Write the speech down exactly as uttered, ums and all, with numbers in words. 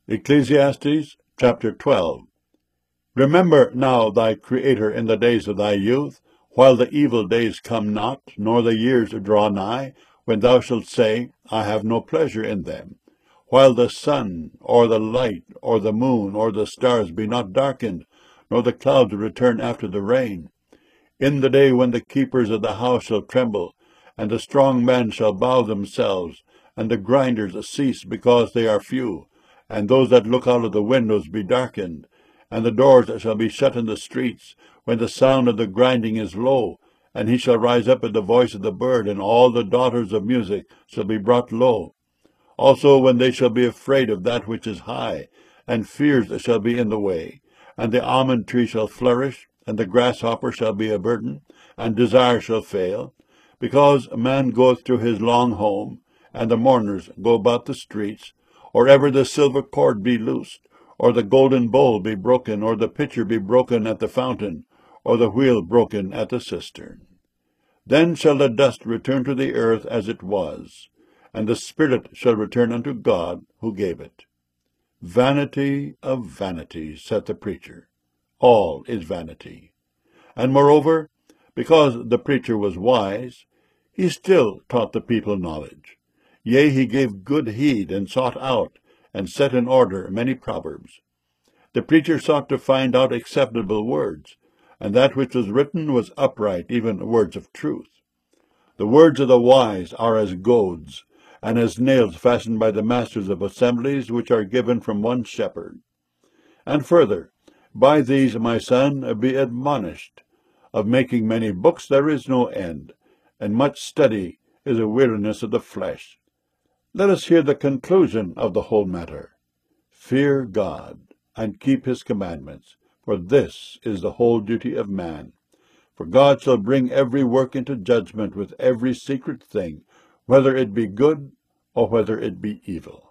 Ecclesiastes chapter twelve. Remember now thy Creator in the days of thy youth, while the evil days come not, nor the years draw nigh, when thou shalt say, I have no pleasure in them. While the sun, or the light, or the moon, or the stars be not darkened, nor the clouds return after the rain. In the day when the keepers of the house shall tremble, and the strong men shall bow themselves, and the grinders cease because they are few, and those that look out of the windows be darkened, and the doors that shall be shut in the streets, when the sound of the grinding is low, and he shall rise up at the voice of the bird, and all the daughters of music shall be brought low. Also when they shall be afraid of that which is high, and fears that shall be in the way, and the almond tree shall flourish, and the grasshopper shall be a burden, and desire shall fail, because a man goeth to his long home, and the mourners go about the streets, or ever the silver cord be loosed, or the golden bowl be broken, or the pitcher be broken at the fountain, or the wheel broken at the cistern. Then shall the dust return to the earth as it was, and the spirit shall return unto God who gave it. Vanity of vanities, saith the preacher. All is vanity. And moreover, because the preacher was wise, he still taught the people knowledge. Yea, he gave good heed, and sought out, and set in order many proverbs. The preacher sought to find out acceptable words, and that which was written was upright, even words of truth. The words of the wise are as goads, and as nails fastened by the masters of assemblies, which are given from one shepherd. And further, by these, my son, be admonished. Of making many books there is no end, and much study is a weariness of the flesh. Let us hear the conclusion of the whole matter. Fear God, and keep his commandments, for this is the whole duty of man. For God shall bring every work into judgment with every secret thing, whether it be good or whether it be evil.